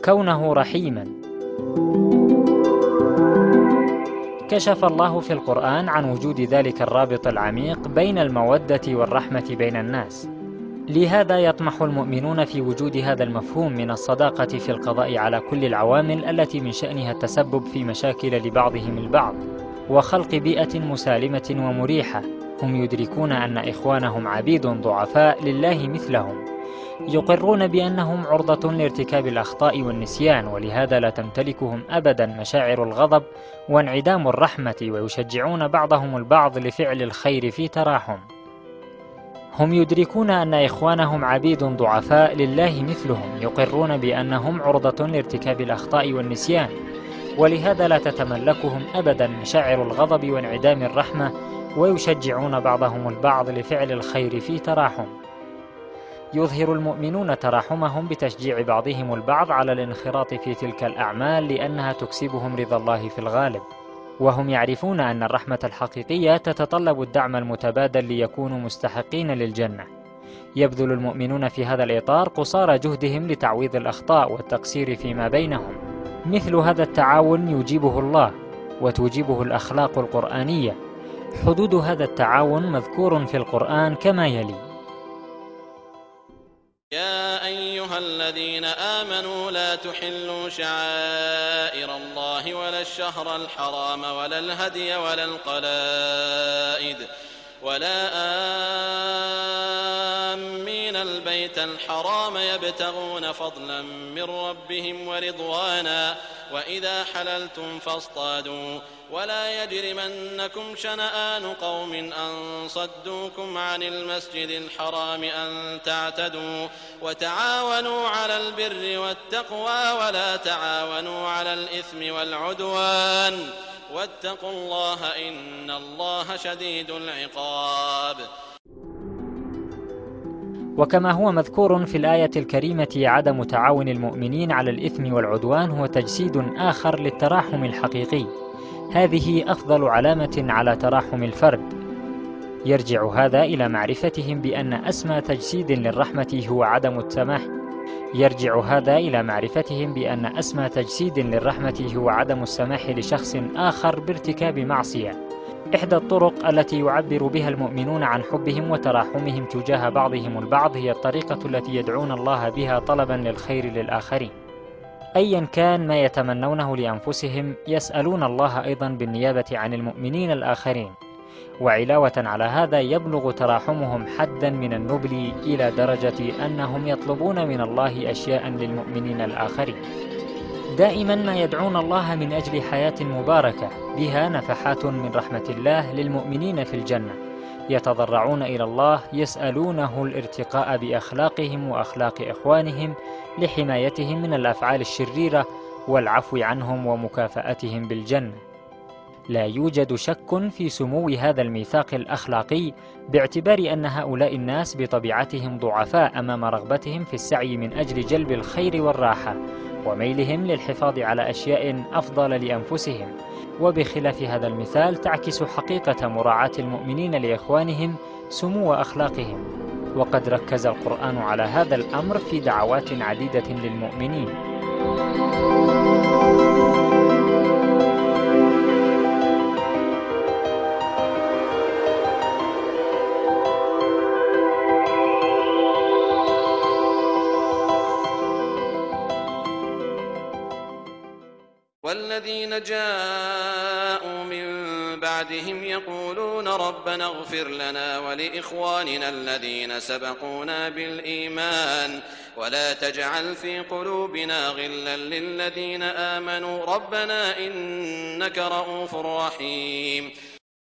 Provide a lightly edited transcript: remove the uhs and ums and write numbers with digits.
كونه رحيما. كشف الله في القرآن عن وجود ذلك الرابط العميق بين المودة والرحمة بين الناس، لهذا يطمح المؤمنون في وجود هذا المفهوم من الصداقة في القضاء على كل العوامل التي من شأنها التسبب في مشاكل لبعضهم البعض، وخلق بيئة مسالمة ومريحة. هم يدركون أن إخوانهم عبيد ضعفاء لله مثلهم، يقرون بأنهم عرضة لارتكاب الأخطاء والنسيان، ولهذا لا تمتلكهم أبدا مشاعر الغضب وانعدام الرحمة، ويشجعون بعضهم البعض لفعل الخير في تراحم. هم يدركون أن إخوانهم عبيد ضعفاء لله مثلهم، يقرون بأنهم عرضة لارتكاب الأخطاء والنسيان، ولهذا لا تتملكهم أبدا مشاعر الغضب وانعدام الرحمة، ويشجعون بعضهم البعض لفعل الخير في تراحم. يظهر المؤمنون تراحمهم بتشجيع بعضهم البعض على الانخراط في تلك الأعمال، لأنها تكسبهم رضا الله في الغالب، وهم يعرفون أن الرحمة الحقيقية تتطلب الدعم المتبادل ليكونوا مستحقين للجنة. يبذل المؤمنون في هذا الإطار قصارى جهدهم لتعويض الأخطاء والتقصير فيما بينهم. مثل هذا التعاون يجيبه الله وتوجبه الأخلاق القرآنية. حدود هذا التعاون مذكور في القرآن كما يلي: يا أيها الذين آمنوا لا تحلوا شعائر الله ولا الشهر الحرام ولا الهدي ولا القلائد ولا آمين البيت الحرام يبتغون فضلا من ربهم ورضوانا وإذا حللتم فاصطادوا ولا يجرمنكم شنآن قوم أن صدوكم عن المسجد الحرام أن تعتدوا وتعاونوا على البر والتقوى ولا تعاونوا على الإثم والعدوان واتقوا الله إن الله شديد العقاب. وكما هو مذكور في الآية الكريمة عدم تعاون المؤمنين على الإثم والعدوان هو تجسيد آخر للتراحم الحقيقي. هذه أفضل علامة على تراحم الفرد. يرجع هذا إلى معرفتهم بأن أسمى تجسيد للرحمة هو عدم السماح. هو عدم السماح لشخص آخر بارتكاب معصية. إحدى الطرق التي يعبر بها المؤمنون عن حبهم وتراحمهم تجاه بعضهم البعض هي الطريقة التي يدعون الله بها طلبا للخير للآخرين. أيا كان ما يتمنونه لأنفسهم يسألون الله أيضا بالنيابة عن المؤمنين الآخرين. وعلاوة على هذا يبلغ تراحمهم حدا من النبل إلى درجة أنهم يطلبون من الله أشياء للمؤمنين الآخرين. دائما ما يدعون الله من أجل حياة مباركة بها نفحات من رحمة الله للمؤمنين في الجنة، يتضرعون إلى الله يسألونه الارتقاء بأخلاقهم وأخلاق إخوانهم لحمايتهم من الأفعال الشريرة والعفو عنهم ومكافأتهم بالجنة. لا يوجد شك في سمو هذا الميثاق الأخلاقي، باعتبار أن هؤلاء الناس بطبيعتهم ضعفاء أمام رغبتهم في السعي من أجل جلب الخير والراحة، وميلهم للحفاظ على أشياء أفضل لأنفسهم. وبخلاف هذا المثال تعكس حقيقة مراعاة المؤمنين لإخوانهم سمو أخلاقهم، وقد ركز القرآن على هذا الأمر في دعوات عديدة للمؤمنين. والذين جاءوا من بعدهم يقولون ربنا اغفر لنا ولإخواننا الذين سبقونا بالإيمان ولا تجعل في قلوبنا غلا للذين آمنوا ربنا إنك رؤوف رحيم.